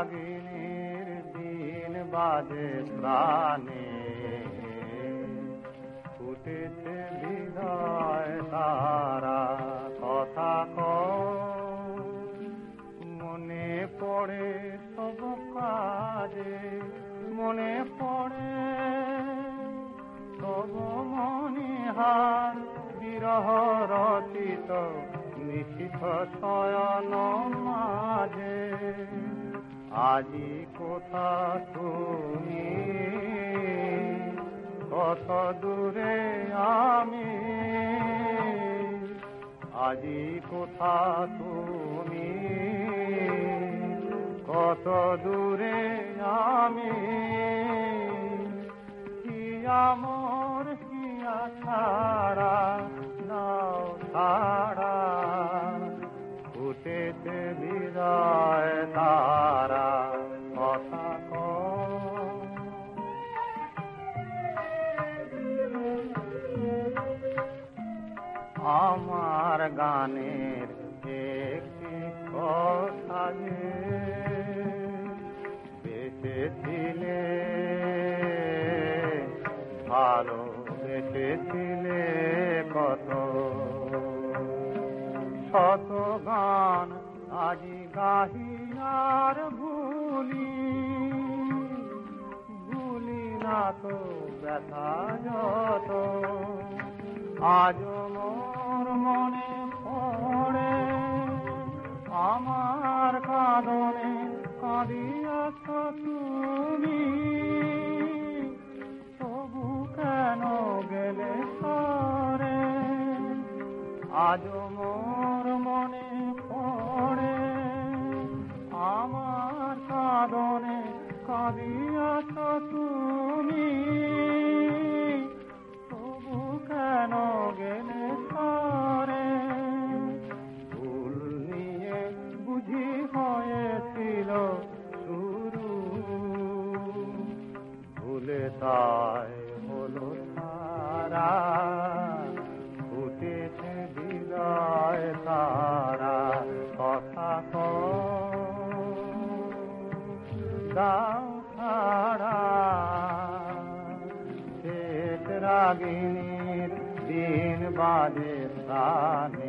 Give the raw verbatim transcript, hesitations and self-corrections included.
রাগিনীর দিন বাজে প্রাণে, ফুটেছে হৃদয় তারা কথা কও, মনে পড়ে সব কাজে, মনে পড়ে সব মনিহার বিরহ রচিত নিশিথ শয়ন মাঝে। আজি কোথা তুমি, কত দূরে আমি, আজি কোথা তুমি, কত দূরে আমি। হিয়া মোর হিয়া ছাড়া নাও ছাড়া, ফুটেছে হৃদয় তারা কথা কও। আমার গানের একটি কথা যে বেঁচেছিলে, ভালো বেঁচেছিলে কত, শত গান আজি গাহি আর ভুলি, ভুলি না তো ব্যথা যত। আজ মোর মনে পড়ে আমার কাঁদনে কাঁদিয়াছ তুমি, তবু কেন গেলে সরে। আজ মোর মনে পড়ে আমার কাঁদনে কাঁদিয়াছ তুমি, তবু কেন গেলে সরে। ভুল নিয়ে বুঝি হয়েছিল শুরু, ভুলে তাই হলো সারা, ফুটেছে হৃদয় তারা কথা কও। দাও ছাড়া শেষ রাগিনীর দিন বাজে প্রাণে,